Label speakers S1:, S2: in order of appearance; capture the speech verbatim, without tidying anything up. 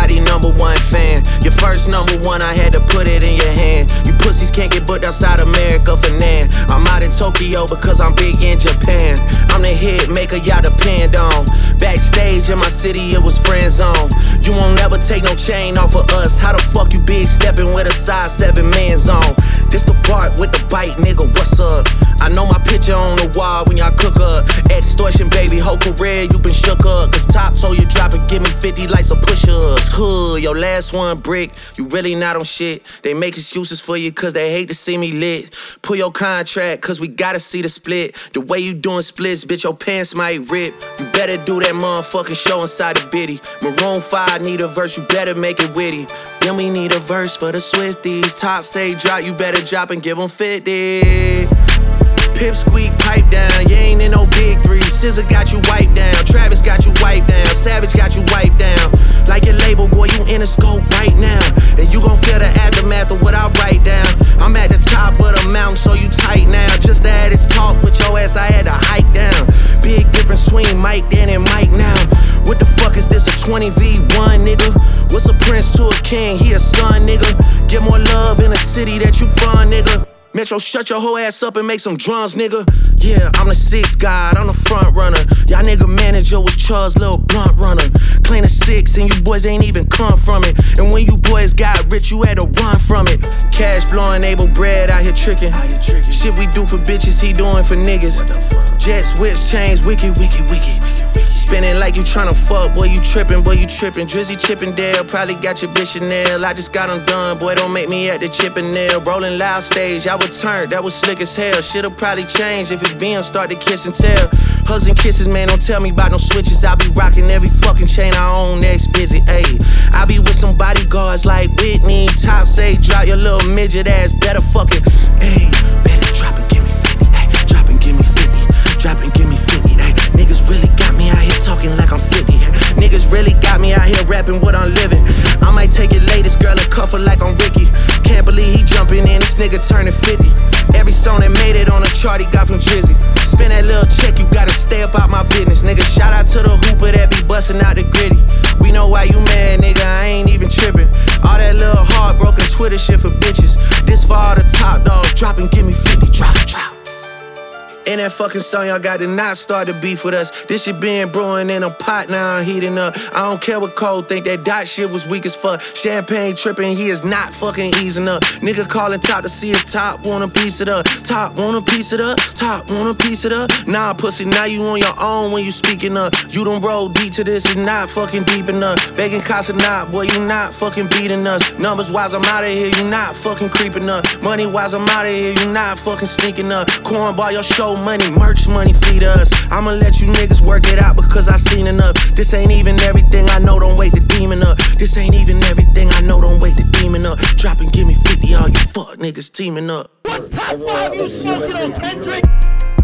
S1: everybody number one fan. Your first number one, I had to put it in your hand. You pussies can't get booked outside America for Nan. I'm out in Tokyo because I'm big in Japan. I'm the hit maker y'all depend on. Backstage in my city, it was friend zone. You won't never take no chain off of us. How the fuck you big stepping with a size seven man zone? This the part with the bite, nigga, what's up? I know my picture on the wall when y'all cook up. Extortion, baby, whole career you been shook up. Cause Top told you drop it, give me fifty like some push-ups. Hood, your last one brick, you really not on shit. They make excuses for you cause they hate to see me lit. Pull your contract cause we gotta see the split. The way you doing splits, bitch, your pants might rip. You better do that motherfucking show inside the bitty. Maroon five need a verse, you better make it witty. Then we need a verse for the Swifties. Top say drop, you better drop and give them fifty. Pip squeak, pipe down, you ain't in no big three. S Z A got you wiped down, Travis got you wiped down, Savage got you wiped down. Like your label, boy, you in the scope right now. And you gon' feel the aftermath of what I write down. I'm at the top of the mountain, so you tight now. Just to have this talk with your ass, I had to hike down. Big difference between Mike then and Mike now. What the fuck is this, a twenty v one, nigga? What's a prince to a king, he a son, nigga? Get more love in the city that you from, nigga. Metro, shut your whole ass up and make some drums, nigga. Yeah, I'm the sixth guy, I'm the front runner. Y'all nigga manager was Charles' little blunt runner. Clean a six and you boys ain't even come from it. And when you boys got rich, you had to run from it. Cash blowing, able bread out here tricking. Shit we do for bitches, he doing for niggas. Jets, whips, chains, wicked, wicked, wicked. Spinning like you tryna fuck, boy, you trippin', boy, you trippin'. Drizzy Chippendale, probably got your bitch Chanel. I just got them done, boy, don't make me at the Chippendale. Rollin' loud stage, I would turn, that was slick as hell. Shit'll probably change if it B M start to kiss and tell. Hugs and kisses, man, don't tell me about no switches. I be rockin' every fucking chain I own, next visit, ayy. I be with some bodyguards like Whitney. Top say, drop your little midget ass, better fucking, ayy. Better drop and give me fifty, ayy. Drop and give me fifty, drop and give me fifty, ayy. Niggas really got me out here talking like I'm fifty. Niggas really got me out here rapping what I'm living. I might take your latest girl and cuff her like I'm Ricky. Can't believe he jumping in, this nigga turning fifty. Every song that made it on a chart he got from Drizzy. Spend that little check, you gotta stay up out my business, nigga. Shout out to the hooper that be busting out the gritty. We know why you mad, nigga, I ain't even tripping. All that little heartbroken Twitter shit for bitches. This for all the top dogs, drop and give me fifty, drop, drop. In that fucking song, y'all got to not start the beef with us. This shit been brewing in a pot, now I'm heating up. I don't care what Cole think, that dot shit was weak as fuck. Champagne tripping, he is not fucking easing up. Nigga calling top to see if top want a piece of it up. Top want a piece of it up, top want a piece of it up. Nah, pussy, now you on your own when you speaking up. You done roll deep to this, it's not fucking deep enough. Begging Casa not, boy, you not fucking beating us. Numbers wise, I'm out of here, you not fucking creeping up. Money wise, I'm out of here, you not fucking sneaking up. Cornball, your show money, merch money, feed us. I'ma let you niggas work it out because I seen enough. This ain't even everything I know, don't wait the demon up. This ain't even everything I know, don't wait the demon up. Drop and give me fifty, all you fuck niggas teaming up.
S2: What top five you smoking on, Kendrick?